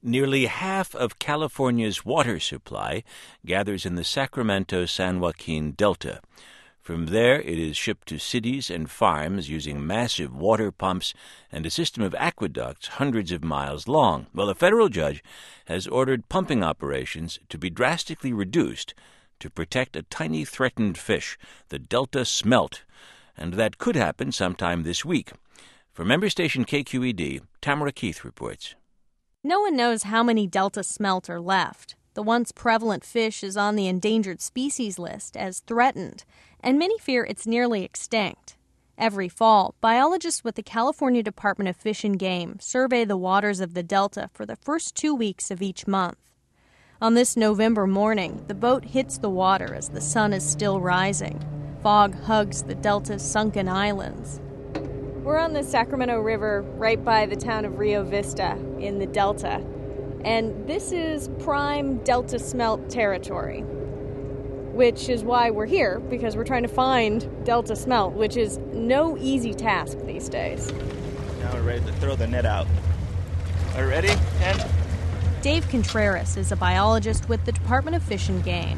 Nearly half of California's water supply gathers in the Sacramento-San Joaquin Delta. From there, it is shipped to cities and farms using massive water pumps and a system of aqueducts hundreds of miles long. Well, a federal judge has ordered pumping operations to be drastically reduced to protect a tiny threatened fish, the Delta smelt, and that could happen sometime this week. For member station KQED, Tamara Keith reports. No one knows how many Delta smelt are left. The once prevalent fish is on the endangered species list as threatened, and many fear it's nearly extinct. Every fall, biologists with the California Department of Fish and Game survey the waters of the Delta for the first 2 weeks of each month. On this November morning, the boat hits the water as the sun is still rising. Fog hugs the Delta's sunken islands. We're on the Sacramento River right by the town of Rio Vista in the Delta. And this is prime Delta smelt territory, which is why we're here, because we're trying to find Delta smelt, which is no easy task these days. Now we're ready to throw the net out. Are you ready, Ken? Dave Contreras is a biologist with the Department of Fish and Game.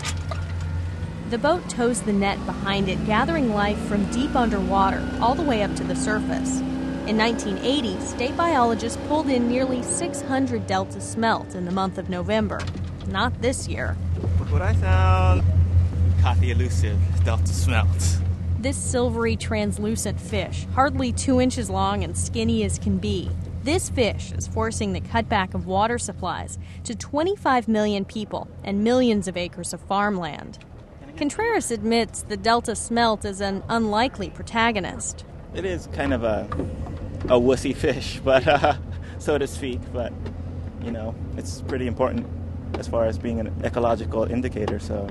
The boat tows the net behind it, gathering life from deep underwater all the way up to the surface. In 1980, state biologists pulled in nearly 600 Delta smelt in the month of November. Not this year. Look what I found. We caught the elusive Delta smelt. This silvery, translucent fish, hardly 2 inches long and skinny as can be. This fish is forcing the cutback of water supplies to 25 million people and millions of acres of farmland. Contreras admits the Delta smelt is an unlikely protagonist. It is kind of a wussy fish, but so to speak. But, it's pretty important as far as being an ecological indicator, so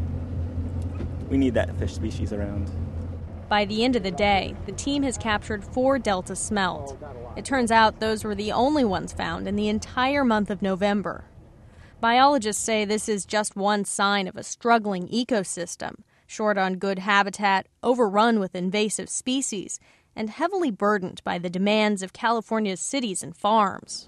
we need that fish species around. By the end of the day, the team has captured 4 Delta smelt. It turns out those were the only ones found in the entire month of November. Biologists say this is just one sign of a struggling ecosystem, short on good habitat, overrun with invasive species, and heavily burdened by the demands of California's cities and farms.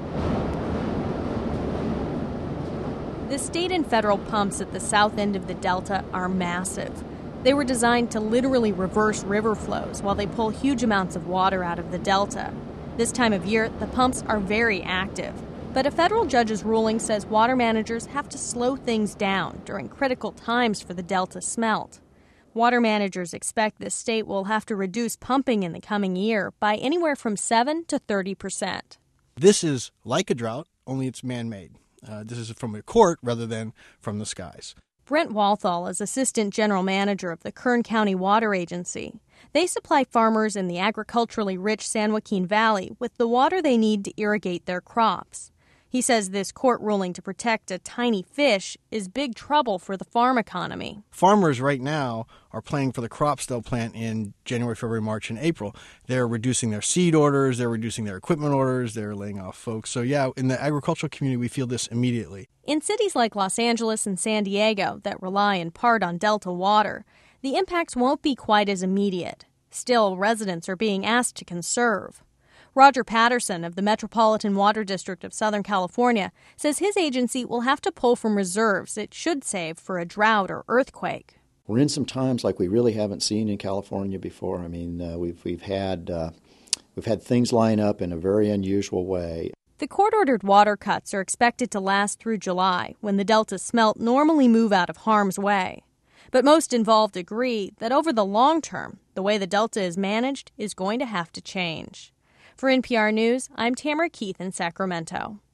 The state and federal pumps at the south end of the Delta are massive. They were designed to literally reverse river flows while they pull huge amounts of water out of the Delta. This time of year, the pumps are very active. But a federal judge's ruling says water managers have to slow things down during critical times for the Delta smelt. Water managers expect the state will have to reduce pumping in the coming year by anywhere from 7 to 30%. This is like a drought, only it's man-made. This is from a court rather than from the skies. Brent Walthall is Assistant General Manager of the Kern County Water Agency. They supply farmers in the agriculturally rich San Joaquin Valley with the water they need to irrigate their crops. He says this court ruling to protect a tiny fish is big trouble for the farm economy. Farmers right now are planning for the crops they'll plant in January, February, March, and April. They're reducing their seed orders, they're reducing their equipment orders, they're laying off folks. So yeah, in the agricultural community, we feel this immediately. In cities like Los Angeles and San Diego that rely in part on Delta water, the impacts won't be quite as immediate. Still, residents are being asked to conserve. Roger Patterson of the Metropolitan Water District of Southern California says his agency will have to pull from reserves it should save for a drought or earthquake. We're in some times like we really haven't seen in California before. I mean, we've had things line up in a very unusual way. The court-ordered water cuts are expected to last through July, when the Delta smelt normally move out of harm's way. But most involved agree that over the long term, the way the Delta is managed is going to have to change. For NPR News, I'm Tamara Keith in Sacramento.